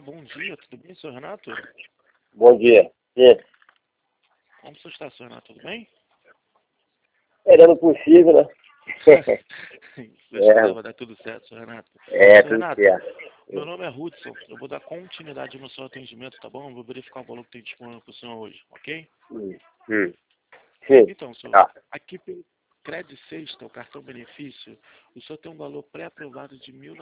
bom dia, tudo bem, senhor Renato? Bom dia. Sim. Como você está, senhor Renato, tudo bem? Dando possível, né? Vai dar tudo certo, senhor Renato. Senhor Tudo Renato, certo. meu nome é Hudson, eu vou dar continuidade no seu atendimento, tá bom? Eu vou verificar o valor que tem disponível para o senhor hoje, ok? Sim. Então, senhor, Tá. aqui pelo Crédito Sexta, o cartão benefício, o senhor tem um valor pré-aprovado de R$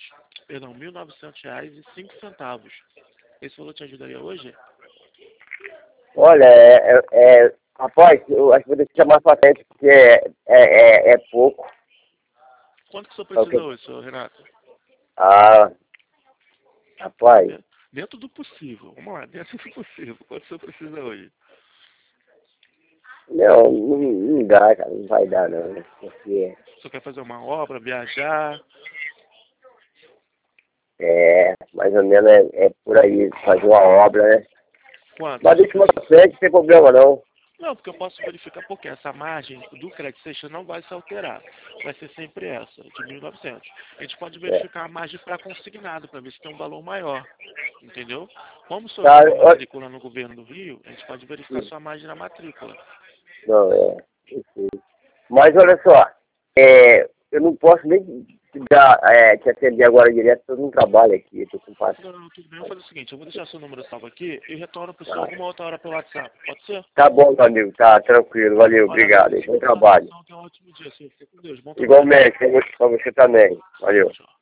1.900,05. Esse valor te ajudaria hoje? Olha, rapaz, eu acho que vou deixar mais pra frente, porque é pouco. Quanto que o senhor Só precisa que- hoje, senhor Renato? Ah, rapaz, Dentro do possível. Vamos lá, dentro do possível. Quanto o senhor precisa hoje? não dá, cara, não vai dar não, né? Porque O senhor quer fazer uma obra, viajar? mais ou menos é por aí, fazer uma obra, né? Quanto? Mas deixa mais pra frente, não tem problema não. Não, porque eu posso verificar porque essa margem do Crédito Sexta não vai se alterar. Vai ser sempre essa, de 1.900. A gente pode É. verificar a margem para consignado, para ver se tem um valor maior. Entendeu? Como o senhor Tá, tem uma matrícula no governo do Rio, a gente pode verificar sua margem na matrícula. não, enfim. Mas olha só, eu não posso nem te atender agora direto, porque eu não trabalho aqui, eu tô com passo. Não, tudo bem. Eu vou fazer o seguinte, eu vou deixar seu número salvo aqui e retorno para o senhor alguma outra hora pelo WhatsApp. Pode ser? Tá bom, meu amigo, tá tranquilo, valeu, Olha, obrigado. agradeço Bom pela trabalho. atenção, tenha um ótimo dia, senhor. Fica com Deus. Bom trabalho. Igualmente, pra você também. Valeu. Tchau.